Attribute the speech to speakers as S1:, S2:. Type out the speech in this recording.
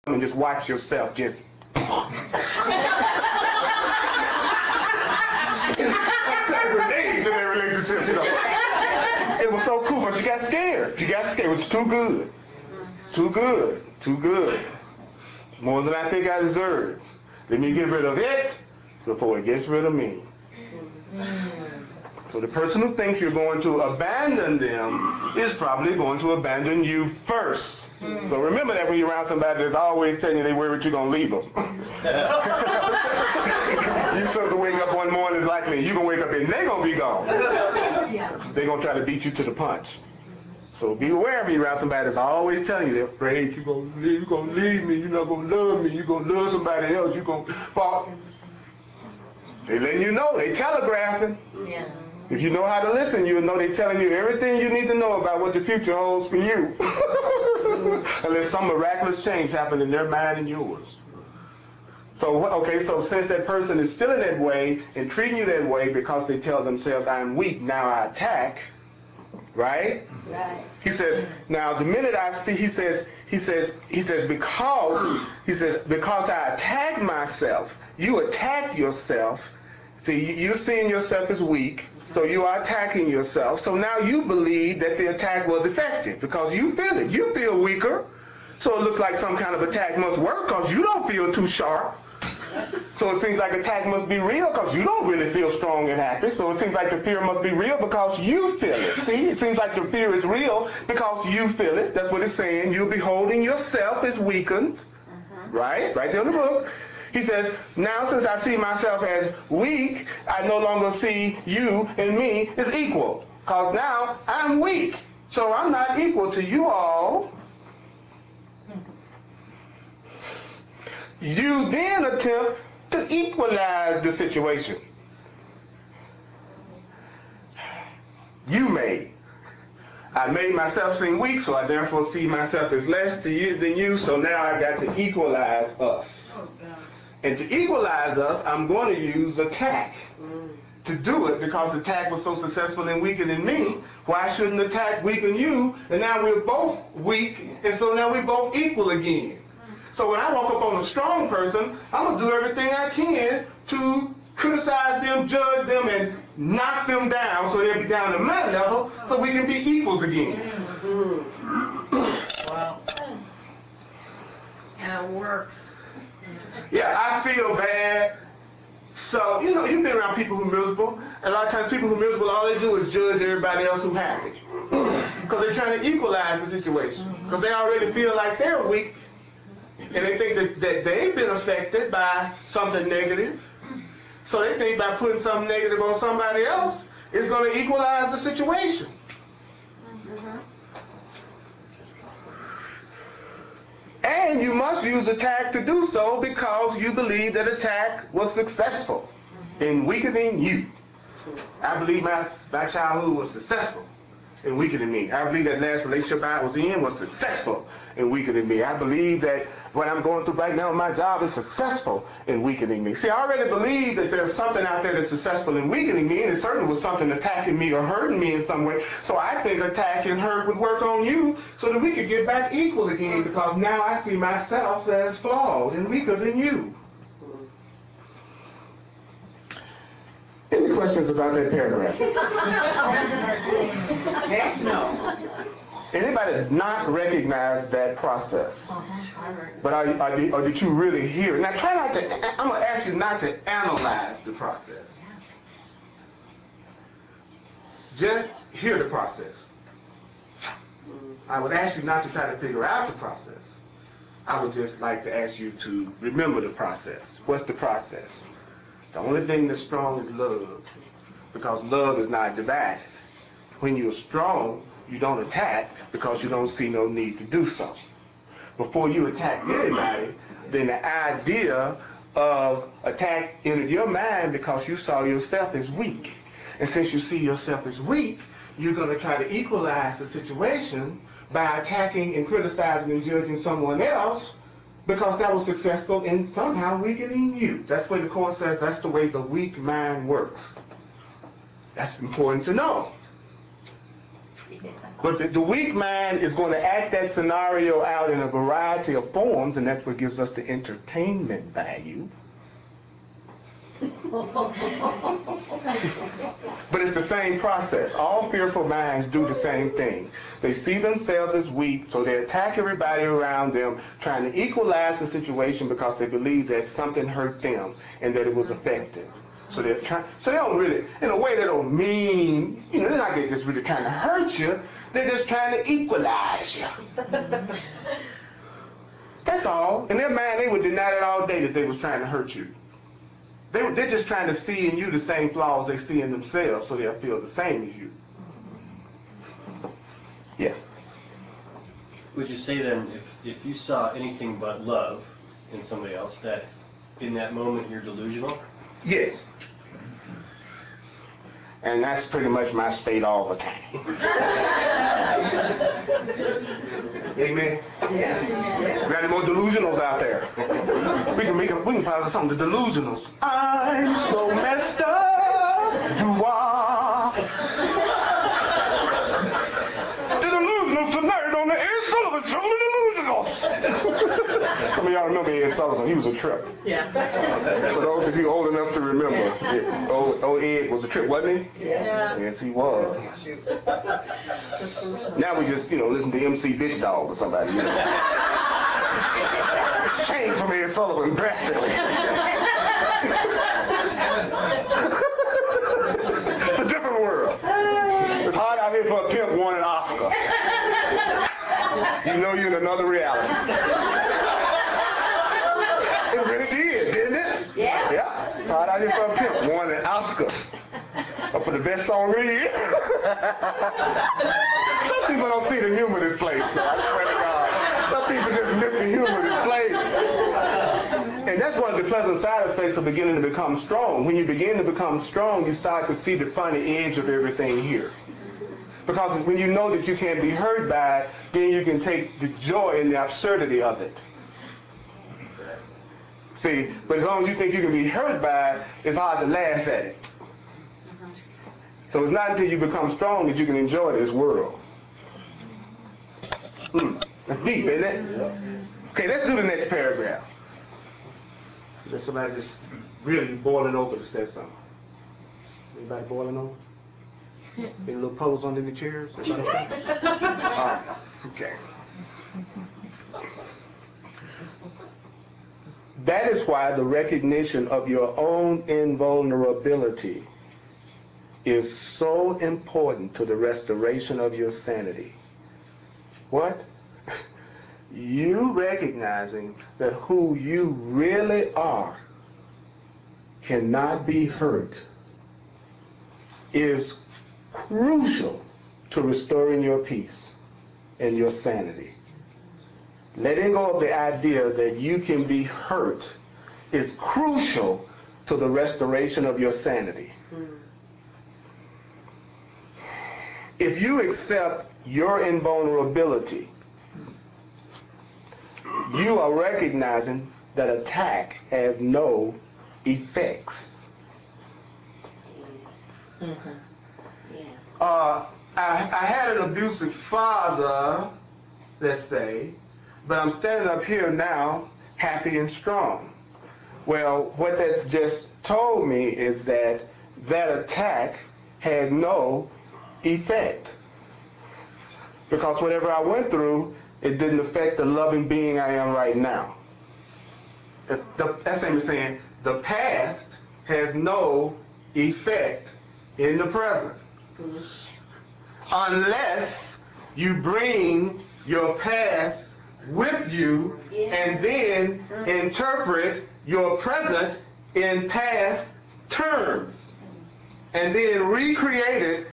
S1: and just watch yourself just. Grenades in their relationship, you know. It was so cool, but she got scared. She got scared. It was too good. Too good. Too good. More than I think I deserve. Let me get rid of it before it gets rid of me. So the person who thinks you're going to abandon them is probably going to abandon you first. So remember that when you're around somebody that's always telling you they worry that you're going to leave them. You supposed to wake up one morning likely you're going to wake up and they're going to be gone. They're going to try to beat you to the punch. So be aware of me around somebody that's always telling you they're afraid you're going to leave me, you're not going to love me, you're going to love somebody else, you're going to fall. They letting you know, they telegraphing.
S2: Yeah.
S1: If you know how to listen, you'll know they're telling you everything you need to know about what the future holds for you. Unless some miraculous change happened in their mind and yours. So, okay, so since that person is feeling that way and treating you that way because they tell themselves, I'm weak, now I attack, right?
S2: Right.
S1: He says, now the minute I see, he says, because I attack myself, you attack yourself. See, you're seeing yourself as weak, so you are attacking yourself. So now you believe that the attack was effective because you feel it. You feel weaker. So it looks like some kind of attack must work because you don't feel too sharp. So it seems like attack must be real because you don't really feel strong and happy. So it seems like the fear must be real because you feel it. See, it seems like the fear is real because you feel it. That's what it's saying. You're beholding yourself as weakened. Right? Right there in the book. He says, now since I see myself as weak, I no longer see you and me as equal. Because now I'm weak. So I'm not equal to you all. You then attempt to equalize the situation. You made. I made myself seem weak, so I therefore see myself as less to you than you, so now I've got to equalize us. And to equalize us, I'm going to use attack to do it because attack was so successful in weakening me. Why shouldn't attack weaken you? And now we're both weak, and so now we're both equal again. So when I walk up on a strong person, I'm going to do everything I can to criticize them, judge them, and knock them down so they'll be down to my level so we can be equals again.
S2: Wow. And it works.
S1: Yeah, I feel bad. So, you know, you've been around people who are miserable. And a lot of times people who are miserable, all they do is judge everybody else who's happy. Because they're trying to equalize the situation. Because they already feel like they're weak. And they think that they've been affected by something negative. So they think by putting something negative on somebody else, it's going to equalize the situation. And you must use attack to do so because you believe that attack was successful in weakening you. I believe my childhood was successful in weakening me. I believe that last relationship I was in was successful in weakening me. I believe that what I'm going through right now in my job is successful in weakening me. See, I already believe that there's something out there that's successful in weakening me, and it certainly was something attacking me or hurting me in some way. So I think attack and hurt would work on you so that we could get back equal again because now I see myself as flawed and weaker than you. Any questions about that paragraph?
S2: Heck no.
S1: Anybody not recognize that process? But or did you really hear it? Now try not to, I'm going to ask you not to analyze the process. Just hear the process. I would ask you not to try to figure out the process. I would just like to ask you to remember the process. What's the process? The only thing that's strong is love. Because love is not divided. When you're strong, you don't attack because you don't see no need to do so. Before you attack anybody, then the idea of attack entered your mind because you saw yourself as weak. And since you see yourself as weak, you're going to try to equalize the situation by attacking and criticizing and judging someone else because that was successful in somehow weakening you. That's what the Course says. That's the way the weak mind works. That's important to know. But the weak mind is going to act that scenario out in a variety of forms, and that's what gives us the entertainment value. But it's the same process. All fearful minds do the same thing. They see themselves as weak, so they attack everybody around them, trying to equalize the situation because they believe that something hurt them and that it was effective. So they're trying. So they don't really, in a way, they don't mean. They're not just really trying to hurt you. They're just trying to equalize you. That's all. In their mind, they would deny it all day that they was trying to hurt you. They're just trying to see in you the same flaws they see in themselves, so they'll feel the same as you. Yeah.
S2: Would you say then, if you saw anything but love in somebody else, that in that moment you're delusional?
S1: Yes. And that's pretty much my state all the time. Amen. Yeah. We got any more delusionals out there? We can probably song the delusionals. I'm so messed up. You are. The delusionals tonight on the Ed Sullivan Show. The delusionals. Some of y'all remember Ed Sullivan. He was a trip.
S3: Yeah.
S1: For those of you old enough to remember, old Ed was a trip, wasn't he?
S3: Yeah.
S1: Yes, he was. Now we just, listen to MC Bitch Dog or somebody. Change from Ed Sullivan drastically. It's a different world. It's hard out here for a pimp wanting an Oscar. You know you're in another reality. It really did, didn't it?
S3: Yeah.
S1: Yeah. It's hard out here for a pimp wanting an Oscar. Or for the best song of the year. Some people don't see the humor in this place, though. I swear to God. Some people just miss the humor in this place. And that's one of the pleasant side effects of beginning to become strong. When you begin to become strong, you start to see the funny edge of everything here. Because when you know that you can't be hurt by it, then you can take the joy in the absurdity of it. See, but as long as you think you can be hurt by it, it's hard to laugh at it. So it's not until you become strong that you can enjoy this world. That's deep, isn't it? Okay, let's do the next paragraph. There's somebody just really boiling over to say something. Anybody boiling over? Any little puddles under the chairs? Everybody okay? All right, okay. That is why the recognition of your own invulnerability is so important to the restoration of your sanity. What? You recognizing that who you really are cannot be hurt is crucial to restoring your peace and your sanity. Letting go of the idea that you can be hurt is crucial to the restoration of your sanity. If you accept your invulnerability, you are recognizing that attack has no effects. I had an abusive father, let's say, but I'm standing up here now happy and strong. Well, what that's just told me is that that attack had no effect. Because whatever I went through, it didn't affect the loving being I am right now. That's same as saying the past has no effect in the present. Unless you bring your past with you and then interpret your present in past terms and then recreate it